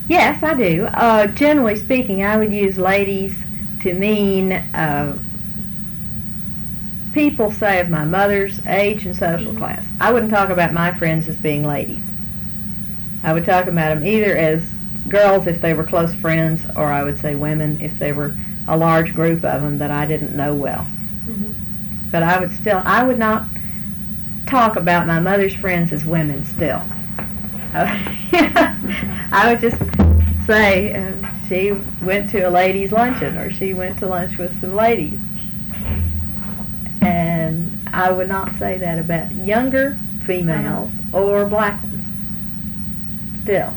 Yes, I do. Generally speaking, I would use ladies to mean people, say, of my mother's age and social class. I wouldn't talk about my friends as being ladies. I would talk about them either as girls if they were close friends, or I would say women if they were a large group of them that I didn't know well. But I would not talk about my mother's friends as women still. I would just say she went to a ladies' luncheon, or she went to lunch with some ladies. And I would not say that about younger females or black ones. Still.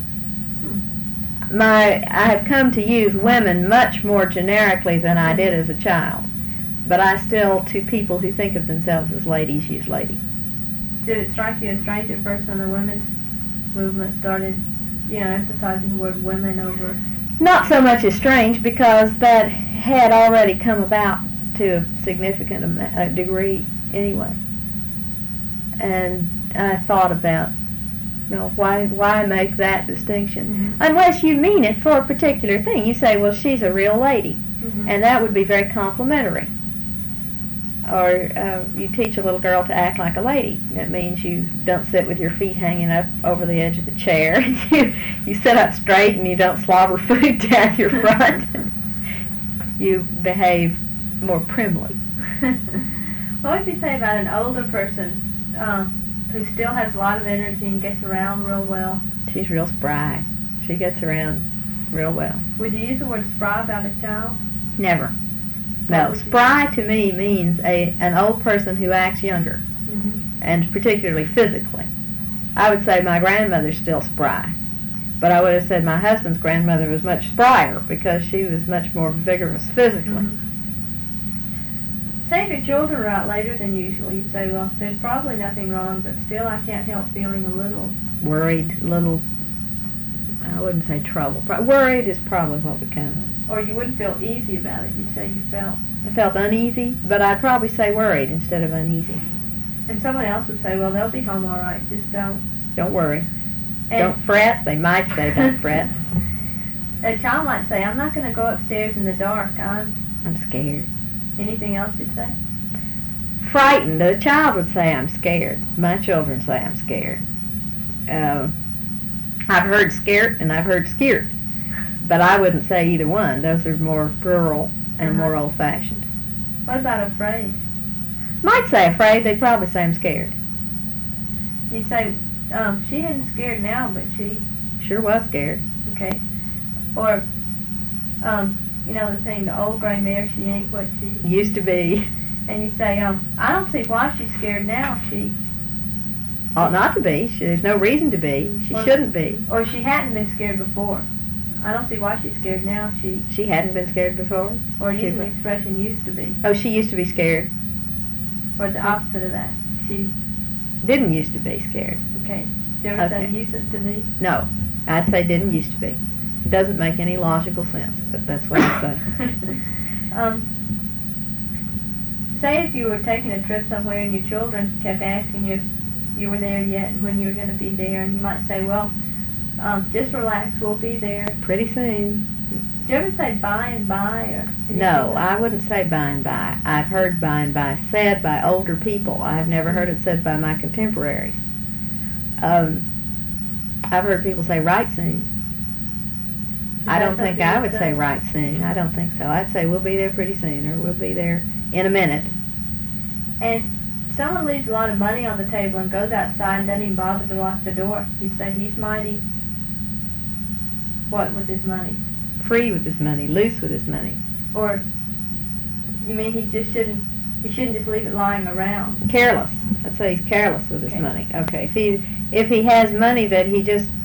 I have come to use women much more generically than I did as a child. But I still, to people who think of themselves as ladies, use lady. Did it strike you as strange at first when the women's movement started, emphasizing the word women over? Not so much as strange, because that had already come about to a significant degree anyway. And I thought about, why make that distinction? Unless you mean it for a particular thing. You say, well, she's a real lady. And that would be very complimentary. Or you teach a little girl to act like a lady. That means you don't sit with your feet hanging up over the edge of the chair. You sit up straight and you don't slobber food down your front. You behave more primly. What would you say about an older person who still has a lot of energy and gets around real well? She's real spry. She gets around real well. Would you use the word spry about a child? Never. No, spry to me means an old person who acts younger, and particularly physically. I would say my grandmother's still spry, but I would have said my husband's grandmother was much sprier because she was much more vigorous physically. Say if your children are out later than usual, you'd say, well, there's probably nothing wrong, but still I can't help feeling a little worried, I wouldn't say trouble. Worried is probably what would come. Or you wouldn't feel easy about it. You'd say you felt... I felt uneasy, but I'd probably say worried instead of uneasy. And someone else would say, well, they'll be home all right. Just don't... Don't worry. Don't fret. They might say don't fret. A child might say, I'm not going to go upstairs in the dark. I'm scared. Anything else you'd say? Frightened. A child would say, I'm scared. My children say I'm scared. I've heard scared and I've heard scared. But I wouldn't say either one. Those are more rural and more old-fashioned. What about afraid? Might say afraid. They'd probably say I'm scared. You'd say, she isn't scared now, but she... Sure was scared. Okay. Or, the thing, the old gray mare, she ain't what she... Used to be. And you say, I don't see why she's scared now. She... Ought not to be. There's no reason to be. She shouldn't be. Or she hadn't been scared before. I don't see why she's scared now. She hadn't been scared before? Or use the expression used to be. Oh, she used to be scared. Or the opposite of that. She didn't used to be scared. Okay. Did you ever say used to be? No. I'd say didn't used to be. It doesn't make any logical sense, but that's what I'd say. Say if you were taking a trip somewhere and your children kept asking you if you were there yet and when you were going to be there, and you might say, well, just relax, we'll be there pretty soon. Did you ever say by and by? Or no, I wouldn't say by and by. I've heard by and by said by older people. I've never heard it said by my contemporaries. I've heard people say right soon. I don't think I would say right soon. I don't think so. I'd say we'll be there pretty soon, or we'll be there in a minute. And someone leaves a lot of money on the table and goes outside and doesn't even bother to lock the door. You'd say he's mighty. What with his money? Free with his money, loose with his money. Or you mean he shouldn't just leave it lying around? Careless. I'd say he's careless with his money. Okay. If he has money that he just